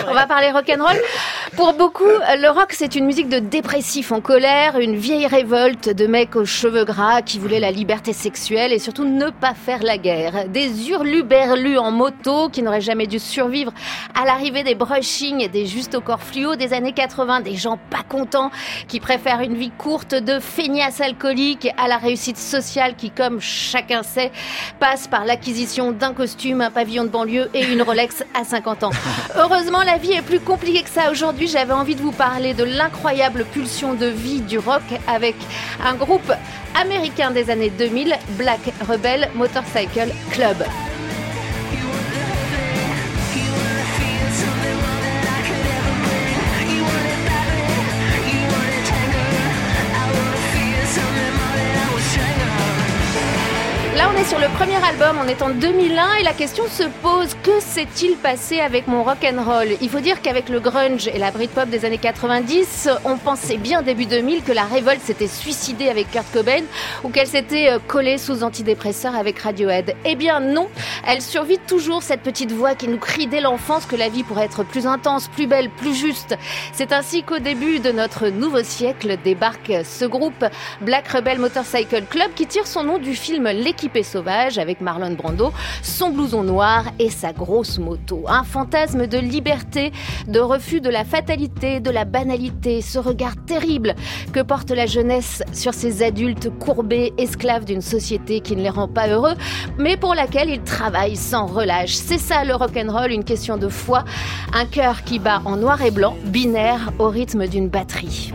On va parler rock'n'roll. Pour beaucoup, le rock, c'est une musique de dépressifs en colère, une vieille révolte de mecs aux cheveux gras qui voulaient la liberté sexuelle et surtout ne pas faire la guerre. Des hurluberlus en moto qui n'auraient jamais dû survivre à l'arrivée des brushing et des juste au corps fluo des années 80. Des gens pas contents qui préfèrent une vie courte de feignasses alcooliques à la réussite sociale qui, comme chacun sait, passe par l'acquisition d'un costume, un pavillon de banlieue et une Rolex à 50 ans. Heureusement, la vie est plus compliquée que ça. Aujourd'hui, j'avais envie de vous parler de l'incroyable pulsion de vie du rock avec un groupe américain des années 2000, Black Rebel Motorcycle Club. Là, on est sur le premier album, on est en 2001 et la question se pose, que s'est-il passé avec mon rock'n'roll ? Il faut dire qu'avec le grunge et la Britpop des années 90, on pensait bien début 2000 que la révolte s'était suicidée avec Kurt Cobain ou qu'elle s'était collée sous antidépresseurs avec Radiohead. Eh bien non, elle survit toujours, cette petite voix qui nous crie dès l'enfance que la vie pourrait être plus intense, plus belle, plus juste. C'est ainsi qu'au début de notre nouveau siècle débarque ce groupe Black Rebel Motorcycle Club qui tire son nom du film L'équipé sauvage avec Marlon Brando, son blouson noir et sa grosse moto. Un fantasme de liberté, de refus de la fatalité, de la banalité, ce regard terrible que porte la jeunesse sur ces adultes courbés, esclaves d'une société qui ne les rend pas heureux, mais pour laquelle ils travaillent sans relâche. C'est ça le rock'n'roll, une question de foi, un cœur qui bat en noir et blanc, binaire au rythme d'une batterie.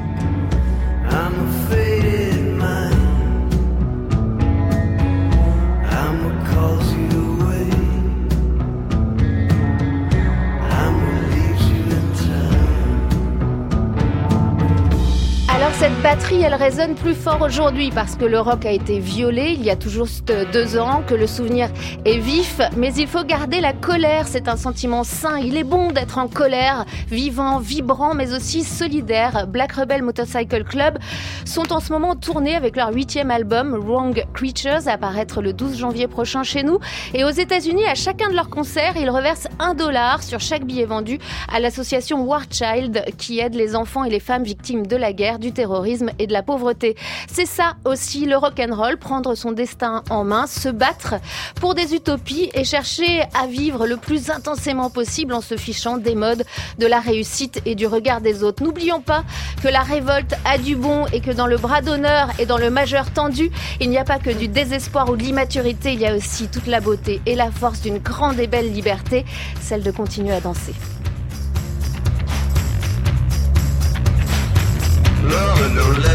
Alors cette batterie, elle résonne plus fort aujourd'hui parce que le rock a été violé il y a tout juste 2 ans, que le souvenir est vif, mais il faut garder la colère, c'est un sentiment sain, il est bon d'être en colère, vivant, vibrant, mais aussi solidaire. Black Rebel Motorcycle Club sont en ce moment tournés avec leur 8e album, Wrong Creatures, à paraître le 12 janvier prochain chez nous, et aux États-Unis, à chacun de leurs concerts, ils reversent $1 sur chaque billet vendu à l'association War Child qui aide les enfants et les femmes victimes de la guerre, du terrorisme et de la pauvreté. C'est ça aussi le rock'n'roll, prendre son destin en main, se battre pour des utopies et chercher à vivre le plus intensément possible en se fichant des modes, de la réussite et du regard des autres. N'oublions pas que la révolte a du bon et que dans le bras d'honneur et dans le majeur tendu, il n'y a pas que du désespoir ou de l'immaturité, il y a aussi toute la beauté et la force d'une grande et belle liberté, celle de continuer à danser. Love and no